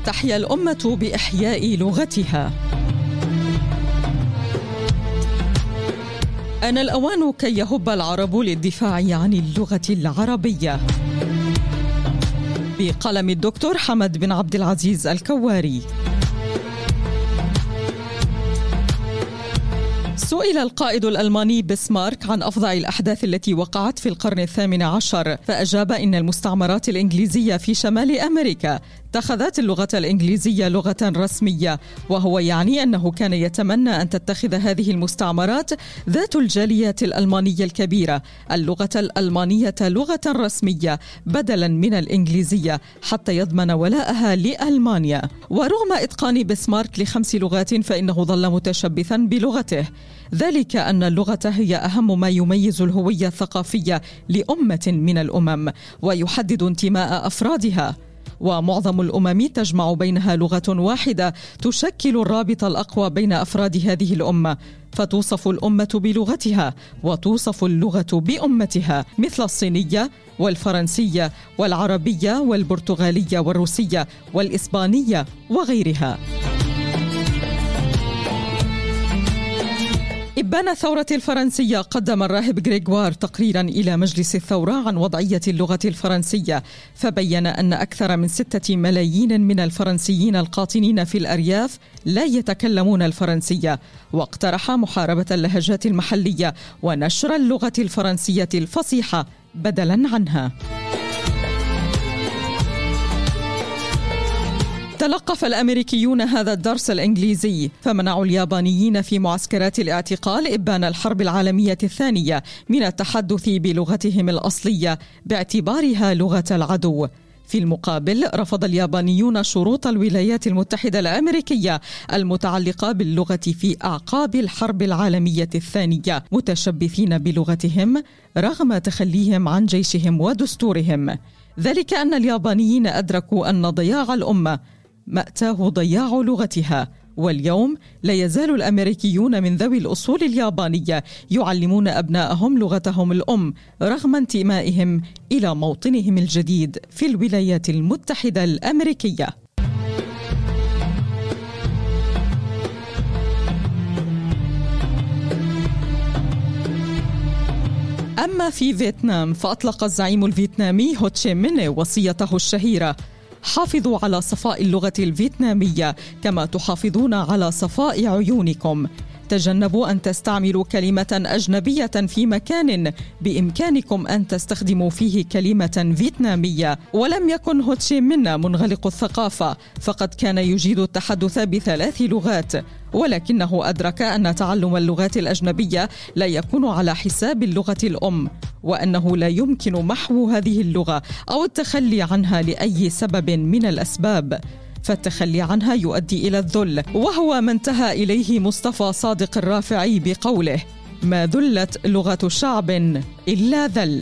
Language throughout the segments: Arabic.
تحيا الأمة بإحياء لغتها. آن الأوان كي يهب العرب للدفاع عن اللغة العربية. بقلم الدكتور حمد بن عبد العزيز الكواري. سئل القائد الألماني بسمارك عن أفظع الأحداث التي وقعت في القرن 18، فأجاب إن المستعمرات الإنجليزية في شمال أمريكا اتخذت اللغة الإنجليزية لغة رسمية، وهو يعني أنه كان يتمنى أن تتخذ هذه المستعمرات ذات الجاليات الألمانية الكبيرة اللغة الألمانية لغة رسمية بدلاً من الإنجليزية حتى يضمن ولاءها لألمانيا. ورغم إتقان بسمارك ل5 لغات فإنه ظل متشبثاً بلغته، ذلك أن اللغة هي أهم ما يميز الهوية الثقافية لأمة من الأمم ويحدد انتماء أفرادها، ومعظم الأمم تجمع بينها لغة واحدة تشكل الرابط الأقوى بين أفراد هذه الأمة، فتوصف الأمة بلغتها وتوصف اللغة بأمتها، مثل الصينية والفرنسية والعربية والبرتغالية والروسية والإسبانية وغيرها. إبان الثورة الفرنسية قدم الراهب غريغوار تقريرا إلى مجلس الثورة عن وضعية اللغة الفرنسية، فبين أن أكثر من 6 ملايين من الفرنسيين القاطنين في الأرياف لا يتكلمون الفرنسية، واقترح محاربة اللهجات المحلية ونشر اللغة الفرنسية الفصيحة بدلا عنها. تلقف الأمريكيون هذا الدرس الإنجليزي، فمنعوا اليابانيين في معسكرات الاعتقال إبان الحرب العالمية الثانية من التحدث بلغتهم الأصلية باعتبارها لغة العدو. في المقابل رفض اليابانيون شروط الولايات المتحدة الأمريكية المتعلقة باللغة في أعقاب الحرب العالمية الثانية، متشبثين بلغتهم رغم تخليهم عن جيشهم ودستورهم. ذلك أن اليابانيين أدركوا أن ضياع الأمة مأتاه ضياع لغتها، واليوم لا يزال الأمريكيون من ذوي الأصول اليابانية يعلمون أبنائهم لغتهم الأم رغم انتمائهم إلى موطنهم الجديد في الولايات المتحدة الأمريكية. أما في فيتنام فأطلق الزعيم الفيتنامي هو تشي مين وصيته الشهيرة: حافظوا على صفاء اللغة الفيتنامية كما تحافظون على صفاء عيونكم. تجنبوا أن تستعملوا كلمة أجنبية في مكان بإمكانكم أن تستخدموا فيه كلمة فيتنامية. ولم يكن هو تشي مين منغلق الثقافة، فقد كان يجيد التحدث ب3 لغات، ولكنه أدرك أن تعلم اللغات الأجنبية لا يكون على حساب اللغة الأم، وأنه لا يمكن محو هذه اللغة أو التخلي عنها لأي سبب من الأسباب، فالتخلي عنها يؤدي إلى الذل، وهو ما انتهى إليه مصطفى صادق الرافعي بقوله: ما ذلت لغة شعب إلا ذل.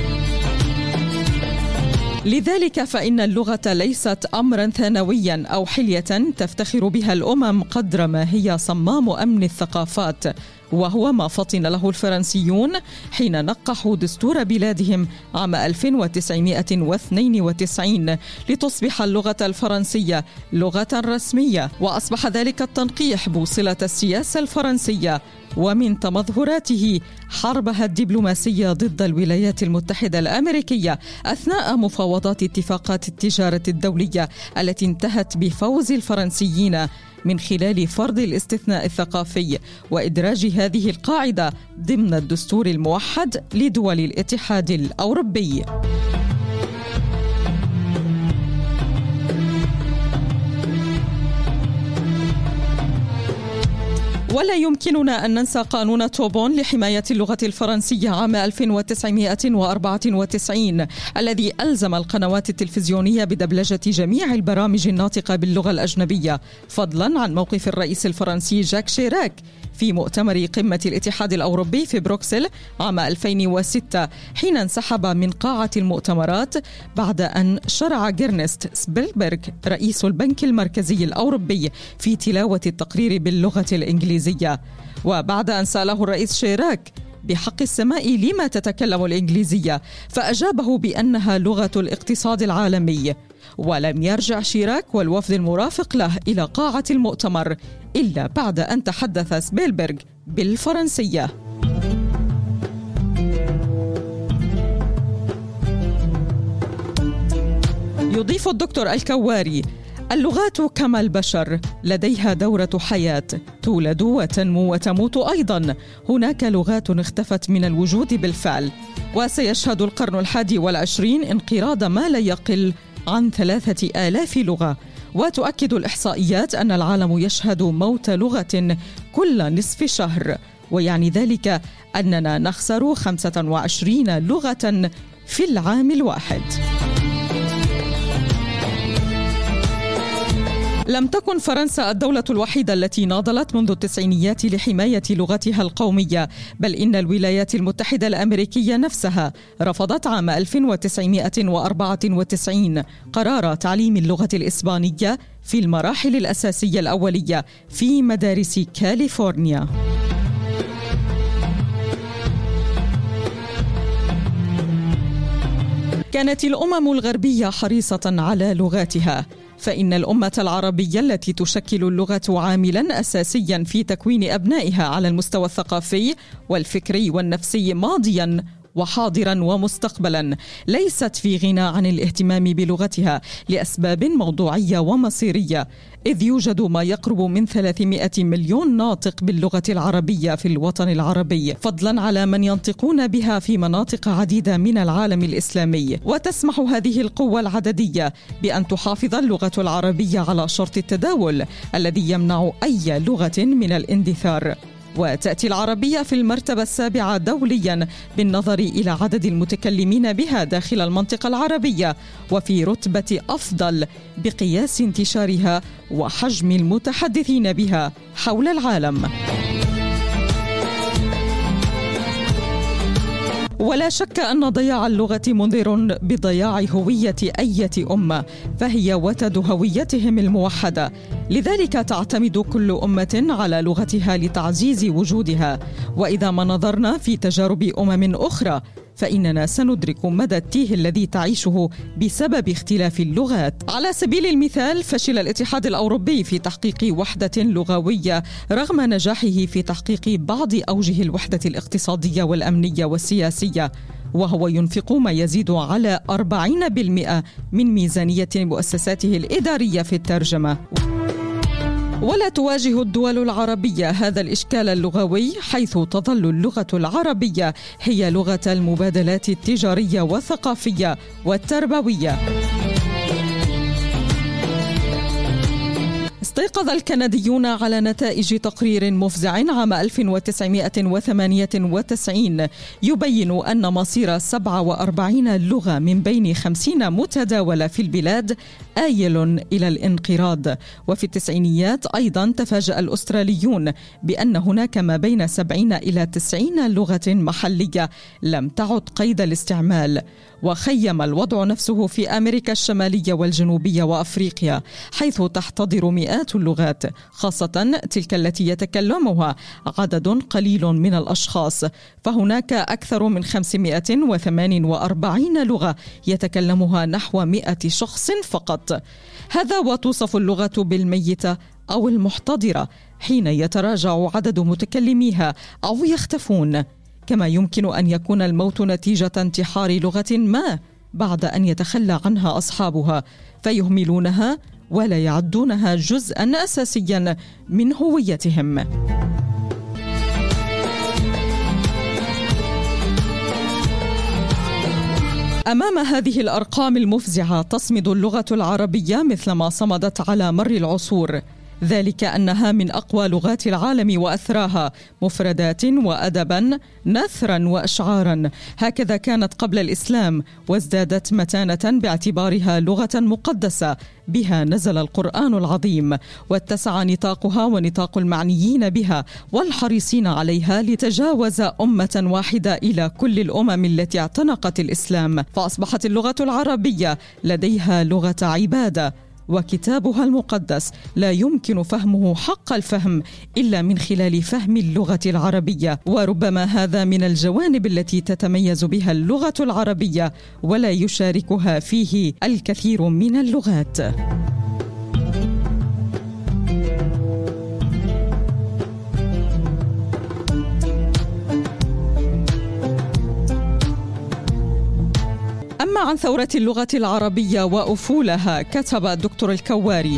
لذلك فإن اللغة ليست أمرا ثانويا أو حلية تفتخر بها الأمم قدر ما هي صمام أمن الثقافات، وهو ما فطن له الفرنسيون حين نقحوا دستور بلادهم عام 1992 لتصبح اللغة الفرنسية لغة رسمية، وأصبح ذلك التنقيح بوصلة السياسة الفرنسية، ومن تمظهراته حربها الدبلوماسية ضد الولايات المتحدة الأمريكية أثناء مفاوضات اتفاقات التجارة الدولية التي انتهت بفوز الفرنسيين من خلال فرض الاستثناء الثقافي وإدراج هذه القاعدة ضمن الدستور الموحد لدول الاتحاد الأوروبي. ولا يمكننا أن ننسى قانون توبون لحماية اللغة الفرنسية عام 1994 الذي ألزم القنوات التلفزيونية بدبلجة جميع البرامج الناطقة باللغة الأجنبية، فضلا عن موقف الرئيس الفرنسي جاك شيراك في مؤتمر قمة الاتحاد الأوروبي في بروكسل عام 2006 حين انسحب من قاعة المؤتمرات بعد أن شرع جيرنست سبيلبرغ رئيس البنك المركزي الأوروبي في تلاوة التقرير باللغة الإنجليزية، وبعد أن سأله الرئيس شيراك بحق السماء لما تتكلم الإنجليزية، فأجابه بأنها لغة الاقتصاد العالمي. ولم يرجع شيراك والوفد المرافق له إلى قاعة المؤتمر إلا بعد أن تحدث سبيلبرغ بالفرنسية. يضيف الدكتور الكواري: اللغات كما البشر لديها دورة حياة، تولد وتنمو وتموت أيضا. هناك لغات اختفت من الوجود بالفعل، وسيشهد القرن 21 انقراض ما لا يقل عن 3000 لغة. وتؤكد الإحصائيات أن العالم يشهد موت لغة كل نصف شهر، ويعني ذلك أننا نخسر 25 لغة في العام الواحد. لم تكن فرنسا الدولة الوحيدة التي ناضلت منذ التسعينيات لحماية لغتها القومية، بل إن الولايات المتحدة الأمريكية نفسها رفضت عام 1994 قرار تعليم اللغة الإسبانية في المراحل الأساسية الأولية في مدارس كاليفورنيا. كانت الأمم الغربية حريصة على لغاتها، فإن الأمة العربية التي تشكل اللغة عاملاً أساسياً في تكوين أبنائها على المستوى الثقافي والفكري والنفسي ماضياً وحاضراً ومستقبلاً، ليست في غنى عن الاهتمام بلغتها لأسباب موضوعية ومصيرية، إذ يوجد ما يقرب من 300 مليون ناطق باللغة العربية في الوطن العربي، فضلاً على من ينطقون بها في مناطق عديدة من العالم الإسلامي. وتسمح هذه القوة العددية بأن تحافظ اللغة العربية على شرط التداول الذي يمنع أي لغة من الاندثار. وتأتي العربية في المرتبة 7 دولياً بالنظر إلى عدد المتكلمين بها داخل المنطقة العربية، وفي رتبة أفضل بقياس انتشارها وحجم المتحدثين بها حول العالم. ولا شك أن ضياع اللغة منذر بضياع هوية أية أمة، فهي وتد هويتهم الموحدة، لذلك تعتمد كل أمة على لغتها لتعزيز وجودها. وإذا ما نظرنا في تجارب أمم أخرى فإننا سندرك مدى التيه الذي تعيشه بسبب اختلاف اللغات. على سبيل المثال، فشل الاتحاد الأوروبي في تحقيق وحدة لغوية رغم نجاحه في تحقيق بعض أوجه الوحدة الاقتصادية والأمنية والسياسية، وهو ينفق ما يزيد على 40% من ميزانية مؤسساته الإدارية في الترجمة. ولا تواجه الدول العربية هذا الإشكال اللغوي، حيث تظل اللغة العربية هي لغة المبادلات التجارية والثقافية والتربوية. استيقظ الكنديون على نتائج تقرير مفزع عام 1998 يبين أن مصير 47 لغة من بين 50 متداولة في البلاد آيل إلى الانقراض. وفي التسعينيات أيضا تفاجأ الأستراليون بأن هناك ما بين 70 إلى 90 لغة محلية لم تعد قيد الاستعمال. وخيم الوضع نفسه في أمريكا الشمالية والجنوبية وأفريقيا، حيث تحتضر مئات اللغات، خاصة تلك التي يتكلمها عدد قليل من الأشخاص، فهناك أكثر من 548 لغة يتكلمها نحو 100 شخص فقط. هذا وتوصف اللغة بالميتة أو المحتضرة حين يتراجع عدد متكلميها أو يختفون، كما يمكن أن يكون الموت نتيجة انتحار لغة ما بعد أن يتخلى عنها أصحابها فيهملونها ولا يعدونها جزءاً أساسياً من هويتهم. أمام هذه الأرقام المفزعة تصمد اللغة العربية مثلما صمدت على مر العصور، ذلك أنها من أقوى لغات العالم وأثراها مفردات وأدبا، نثرا وأشعارا. هكذا كانت قبل الإسلام، وازدادت متانة باعتبارها لغة مقدسة بها نزل القرآن العظيم، واتسع نطاقها ونطاق المعنيين بها والحريصين عليها لتجاوز أمة واحدة إلى كل الأمم التي اعتنقت الإسلام، فأصبحت اللغة العربية لديها لغة عبادة وكتابها المقدس لا يمكن فهمه حق الفهم إلا من خلال فهم اللغة العربية، وربما هذا من الجوانب التي تتميز بها اللغة العربية ولا يشاركها فيه الكثير من اللغات. أما عن ثورة اللغة العربية وأفولها، كتب الدكتور الكواري: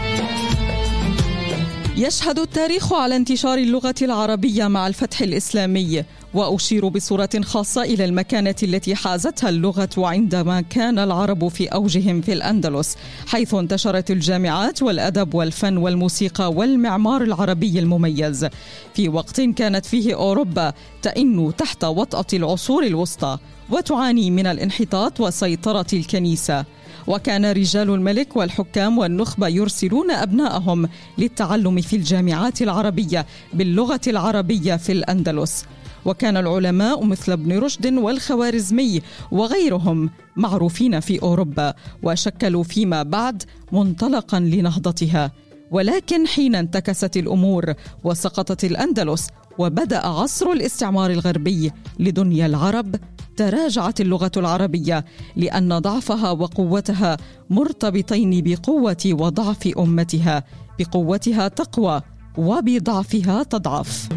يشهد التاريخ على انتشار اللغة العربية مع الفتح الإسلامي، وأشير بصورة خاصة إلى المكانة التي حازتها اللغة عندما كان العرب في أوجهم في الأندلس، حيث انتشرت الجامعات والأدب والفن والموسيقى والمعمار العربي المميز في وقت كانت فيه أوروبا تئن تحت وطأة العصور الوسطى وتعاني من الانحطاط وسيطرة الكنيسة. وكان رجال الملك والحكام والنخبة يرسلون أبنائهم للتعلم في الجامعات العربية باللغة العربية في الأندلس، وكان العلماء مثل ابن رشد والخوارزمي وغيرهم معروفين في أوروبا، وشكلوا فيما بعد منطلقا لنهضتها. ولكن حين انتكست الأمور وسقطت الأندلس وبدأ عصر الاستعمار الغربي لدنيا العرب، تراجعت اللغة العربية، لأن ضعفها وقوتها مرتبطين بقوة وضعف أمتها، بقوتها تقوى وبضعفها تضعف.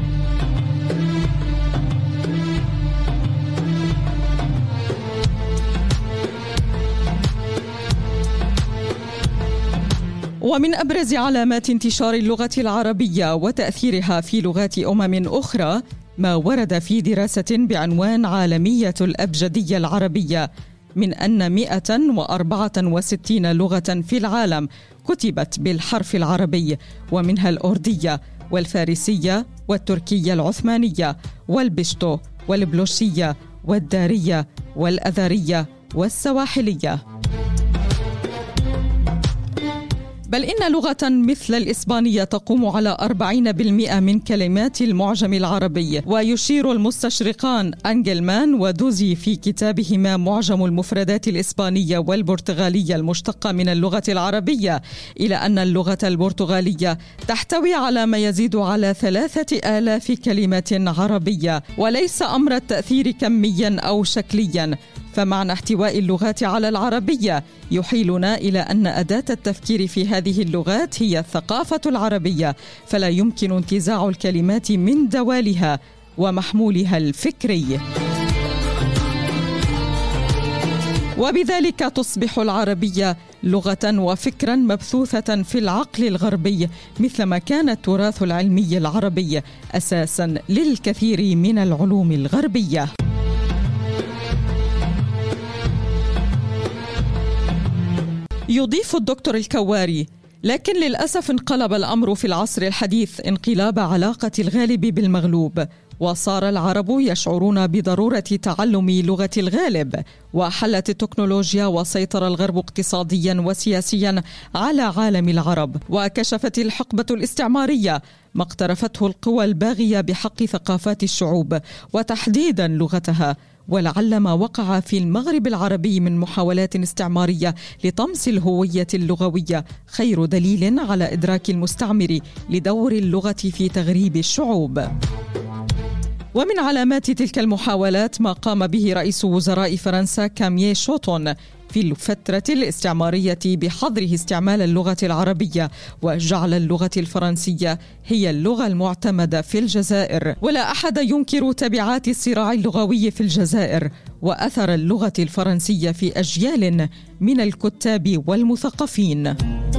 ومن أبرز علامات انتشار اللغة العربية وتأثيرها في لغات أخرى ما ورد في دراسة بعنوان عالمية الأبجدية العربية، من أن 164 لغة في العالم كتبت بالحرف العربي، ومنها الأردية والفارسية والتركية العثمانية والبشتو والبلوشية والدارية والأذرية والسواحلية. بل إن لغة مثل الإسبانية تقوم على 40% من كلمات المعجم العربي. ويشير المستشرقان أنجلمان ودوزي في كتابهما معجم المفردات الإسبانية والبرتغالية المشتقة من اللغة العربية إلى أن اللغة البرتغالية تحتوي على ما يزيد على 3000 كلمة عربية، وليس أمر التأثير كميا أو شكليا. فمعنى احتواء اللغات على العربية يحيلنا إلى أن أداة التفكير في هذه اللغات هي الثقافة العربية، فلا يمكن انتزاع الكلمات من دوالها ومحمولها الفكري، وبذلك تصبح العربية لغة وفكرا مبثوثة في العقل الغربي، مثلما كان التراث العلمي العربي أساسا للكثير من العلوم الغربية. يضيف الدكتور الكواري: لكن للأسف انقلب الأمر في العصر الحديث انقلاب علاقة الغالب بالمغلوب، وصار العرب يشعرون بضرورة تعلم لغة الغالب، وحلت التكنولوجيا وسيطر الغرب اقتصاديا وسياسيا على عالم العرب، وكشفت الحقبة الاستعمارية ما اقترفته القوى الباغية بحق ثقافات الشعوب وتحديدا لغتها. ولعل ما وقع في المغرب العربي من محاولات استعمارية لطمس الهوية اللغوية خير دليل على إدراك المستعمر لدور اللغة في تغريب الشعوب. ومن علامات تلك المحاولات ما قام به رئيس وزراء فرنسا كاميي شوتون في الفترة الاستعمارية بحظره استعمال اللغة العربية، وجعل اللغة الفرنسية هي اللغة المعتمدة في الجزائر. ولا أحد ينكر تبعات الصراع اللغوي في الجزائر وأثر اللغة الفرنسية في أجيال من الكتاب والمثقفين.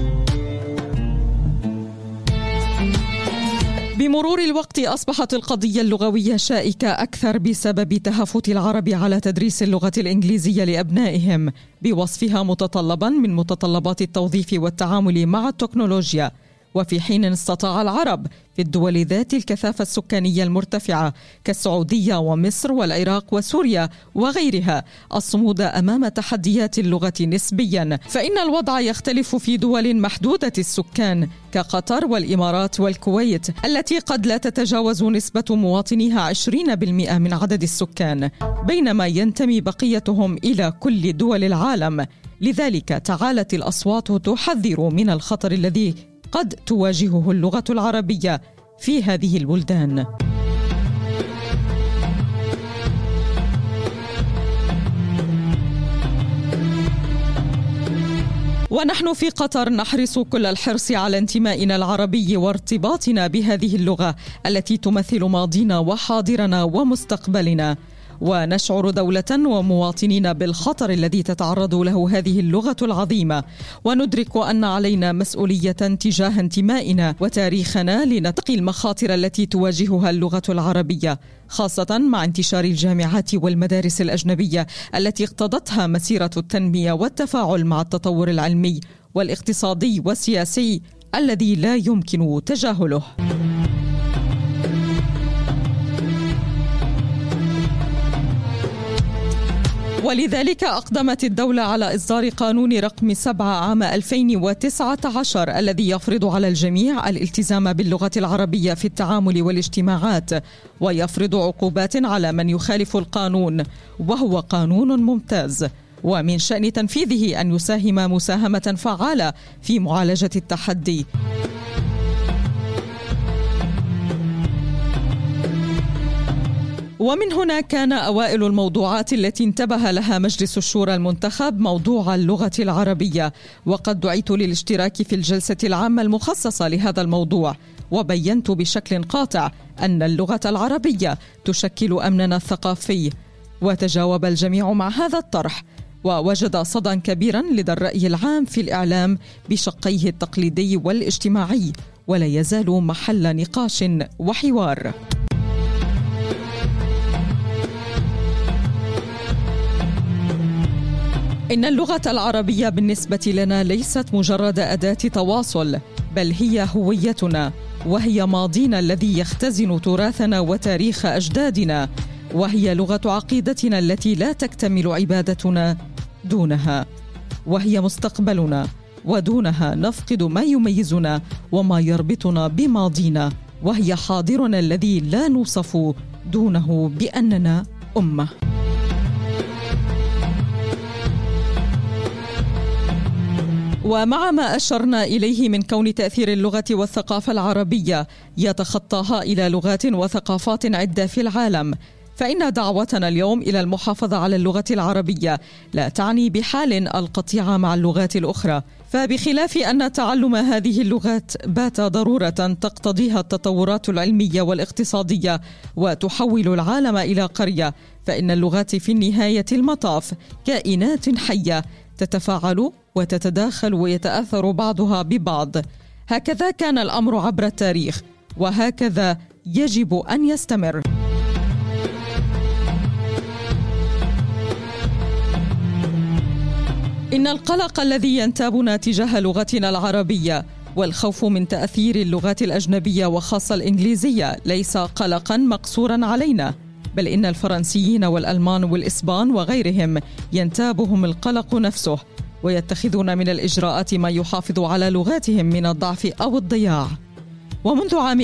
بمرور الوقت أصبحت القضية اللغوية شائكة أكثر بسبب تهافت العرب على تدريس اللغة الإنجليزية لأبنائهم، بوصفها متطلبا من متطلبات التوظيف والتعامل مع التكنولوجيا. وفي حين استطاع العرب في الدول ذات الكثافة السكانية المرتفعة كالسعودية ومصر والعراق وسوريا وغيرها الصمود أمام تحديات اللغة نسبيا، فإن الوضع يختلف في دول محدودة السكان كقطر والإمارات والكويت، التي قد لا تتجاوز نسبة مواطنيها 20% من عدد السكان، بينما ينتمي بقيتهم إلى كل دول العالم لذلك تعالت الأصوات تحذر من الخطر الذي قد تواجهه اللغة العربية في هذه البلدان. ونحن في قطر نحرص كل الحرص على انتمائنا العربي وارتباطنا بهذه اللغة التي تمثل ماضينا وحاضرنا ومستقبلنا، ونشعر دولة ومواطنين بالخطر الذي تتعرض له هذه اللغة العظيمة، وندرك أن علينا مسؤولية تجاه انتمائنا وتاريخنا لنتقي المخاطر التي تواجهها اللغة العربية، خاصة مع انتشار الجامعات والمدارس الأجنبية التي اقتضتها مسيرة التنمية والتفاعل مع التطور العلمي والاقتصادي والسياسي الذي لا يمكن تجاهله. ولذلك أقدمت الدولة على إصدار قانون رقم 7 عام 2019 الذي يفرض على الجميع الالتزام باللغة العربية في التعامل والاجتماعات، ويفرض عقوبات على من يخالف القانون، وهو قانون ممتاز، ومن شأن تنفيذه أن يساهم مساهمة فعالة في معالجة التحدي. ومن هنا كان أوائل الموضوعات التي انتبه لها مجلس الشورى المنتخب موضوع اللغة العربية، وقد دعيت للاشتراك في الجلسة العامة المخصصة لهذا الموضوع، وبينت بشكل قاطع أن اللغة العربية تشكل أمننا الثقافي، وتجاوب الجميع مع هذا الطرح، ووجد صدى كبيرا لدى الرأي العام في الإعلام بشقيه التقليدي والاجتماعي، ولا يزال محل نقاش وحوار. إن اللغة العربية بالنسبة لنا ليست مجرد أداة تواصل، بل هي هويتنا، وهي ماضينا الذي يختزن تراثنا وتاريخ أجدادنا، وهي لغة عقيدتنا التي لا تكتمل عبادتنا دونها، وهي مستقبلنا، ودونها نفقد ما يميزنا وما يربطنا بماضينا، وهي حاضرنا الذي لا نوصف دونه بأننا أمة. ومع ما أشرنا إليه من كون تأثير اللغة والثقافة العربية يتخطاها إلى لغات وثقافات عدة في العالم، فإن دعوتنا اليوم إلى المحافظة على اللغة العربية لا تعني بحال القطيعة مع اللغات الأخرى، فبخلاف أن تعلم هذه اللغات بات ضرورة تقتضيها التطورات العلمية والاقتصادية وتحول العالم إلى قرية، فإن اللغات في نهاية المطاف كائنات حية تتفاعل وتتداخل ويتأثر بعضها ببعض. هكذا كان الأمر عبر التاريخ، وهكذا يجب أن يستمر. إن القلق الذي ينتابنا تجاه لغتنا العربية والخوف من تأثير اللغات الأجنبية وخاصة الإنجليزية ليس قلقاً مقصوراً علينا، بل إن الفرنسيين والألمان والإسبان وغيرهم ينتابهم القلق نفسه، ويتخذون من الإجراءات ما يحافظ على لغاتهم من الضعف أو الضياع. ومنذ عام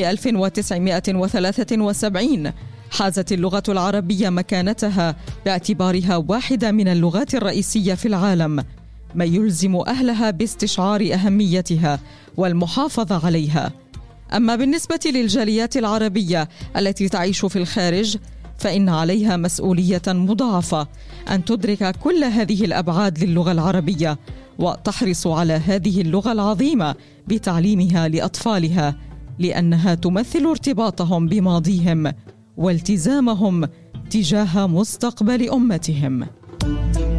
1973 حازت اللغة العربية مكانتها باعتبارها واحدة من اللغات الرئيسية في العالم، ما يلزم أهلها باستشعار أهميتها والمحافظة عليها. أما بالنسبة للجاليات العربية التي تعيش في الخارج، فإن عليها مسؤولية مضاعفة أن تدرك كل هذه الأبعاد للغة العربية، وتحرص على هذه اللغة العظيمة بتعليمها لأطفالها، لأنها تمثل ارتباطهم بماضيهم والتزامهم تجاه مستقبل أمتهم.